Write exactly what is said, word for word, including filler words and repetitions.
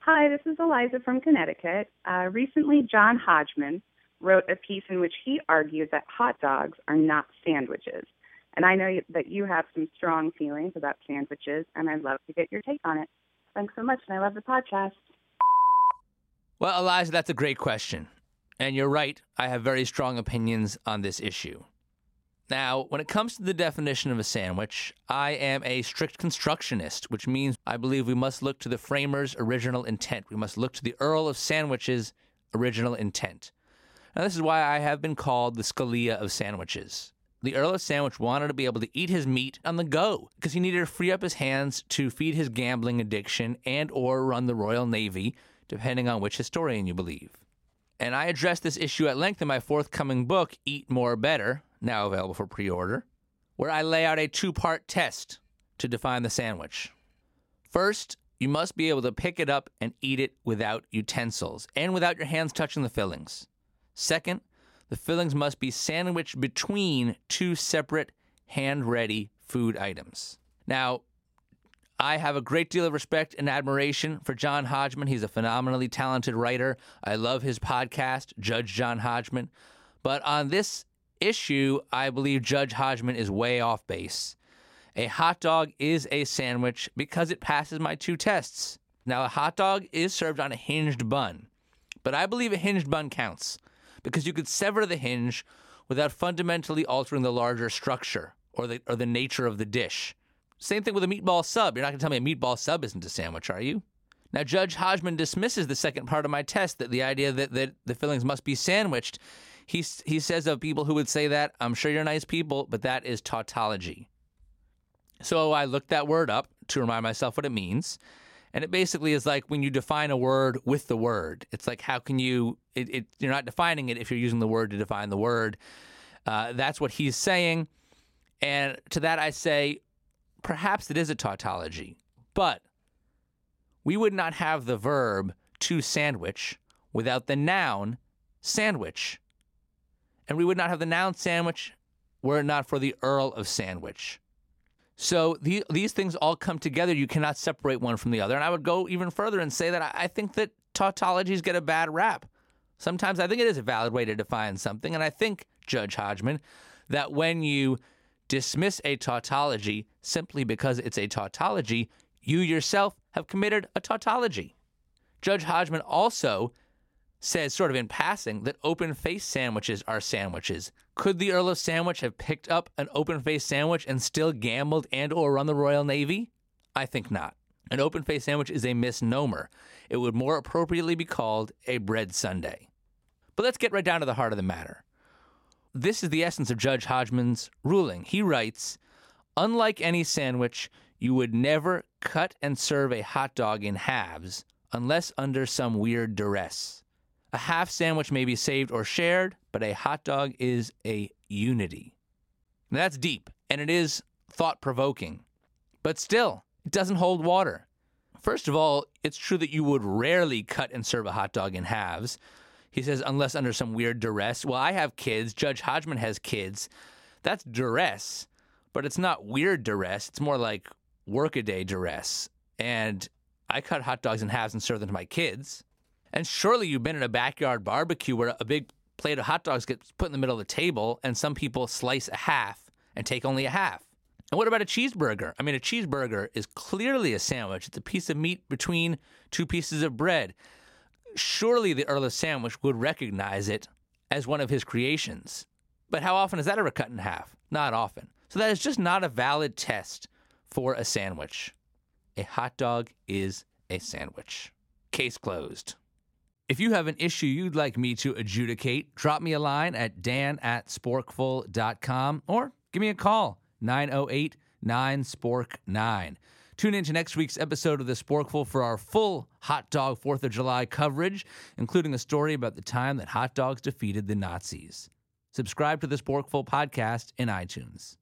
Hi, this is Eliza from Connecticut. Uh, recently, John Hodgman wrote a piece in which he argued that hot dogs are not sandwiches. And I know that you have some strong feelings about sandwiches, and I'd love to get your take on it. Thanks so much, and I love the podcast. Well, Eliza, that's a great question. And you're right, I have very strong opinions on this issue. Now, when it comes to the definition of a sandwich, I am a strict constructionist, which means I believe we must look to the framer's original intent. We must look to the Earl of Sandwich's original intent. Now, this is why I have been called the Scalia of sandwiches. The Earl of Sandwich wanted to be able to eat his meat on the go because he needed to free up his hands to feed his gambling addiction and or run the Royal Navy, depending on which historian you believe. And I address this issue at length in my forthcoming book, Eat More Better, now available for pre-order, where I lay out a two-part test to define the sandwich. First, you must be able to pick it up and eat it without utensils and without your hands touching the fillings. Second, the fillings must be sandwiched between two separate hand-ready food items. Now, I have a great deal of respect and admiration for John Hodgman. He's a phenomenally talented writer. I love his podcast, Judge John Hodgman. But on this issue, I believe Judge Hodgman is way off base. A hot dog is a sandwich because it passes my two tests. Now, a hot dog is served on a hinged bun, but I believe a hinged bun counts because you could sever the hinge without fundamentally altering the larger structure or the or the nature of the dish. Same thing with a meatball sub. You're not going to tell me a meatball sub isn't a sandwich, are you? Now, Judge Hodgman dismisses the second part of my test, that the idea that, that the fillings must be sandwiched. He, he says of people who would say that, I'm sure you're nice people, but that is tautology. So I looked that word up to remind myself what it means. And it basically is like when you define a word with the word. It's like how can you, it, it, you're not defining it if you're using the word to define the word. Uh, that's what he's saying. And to that I say, perhaps it is a tautology, but we would not have the verb to sandwich without the noun sandwich. And we would not have the noun sandwich were it not for the Earl of Sandwich. So the, these things all come together. You cannot separate one from the other. And I would go even further and say that I, I think that tautologies get a bad rap. Sometimes I think it is a valid way to define something. And I think, Judge Hodgman, that when you dismiss a tautology simply because it's a tautology, you yourself have committed a tautology. Judge Hodgman also says, sort of in passing, that open-faced sandwiches are sandwiches. Could the Earl of Sandwich have picked up an open-faced sandwich and still gambled and or run the Royal Navy? I think not. An open-faced sandwich is a misnomer. It would more appropriately be called a bread sundae. But let's get right down to the heart of the matter. This is the essence of Judge Hodgman's ruling. He writes, unlike any sandwich, you would never cut and serve a hot dog in halves unless under some weird duress. A half sandwich may be saved or shared, but a hot dog is a unity. Now, that's deep, and it is thought-provoking. But still, it doesn't hold water. First of all, it's true that you would rarely cut and serve a hot dog in halves. He says, unless under some weird duress. Well, I have kids. Judge Hodgman has kids. That's duress, but it's not weird duress. It's more like workaday duress. And I cut hot dogs in halves and serve them to my kids. And surely you've been at a backyard barbecue where a big plate of hot dogs gets put in the middle of the table and some people slice a half and take only a half. And what about a cheeseburger? I mean, a cheeseburger is clearly a sandwich. It's a piece of meat between two pieces of bread. Surely the Earl of Sandwich would recognize it as one of his creations. But how often is that ever cut in half? Not often. So that is just not a valid test for a sandwich. A hot dog is a sandwich. Case closed. If you have an issue you'd like me to adjudicate, drop me a line at dan at sporkful dot com or give me a call, nine oh eight, nine, spork nine. Tune in to next week's episode of The Sporkful for our full hot dog fourth of July coverage, including a story about the time that hot dogs defeated the Nazis. Subscribe to The Sporkful podcast in iTunes.